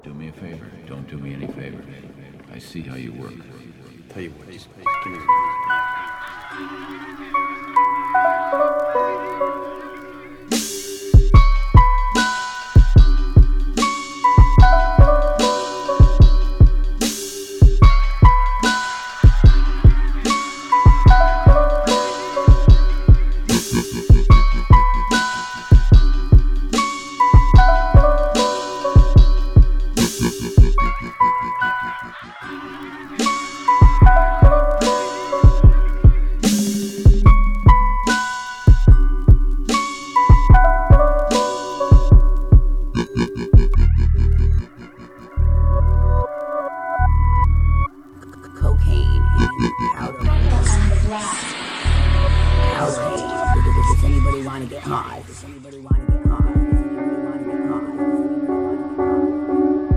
Do me a favor. Don't do me any favors. I see how you work. Tell you what, just give me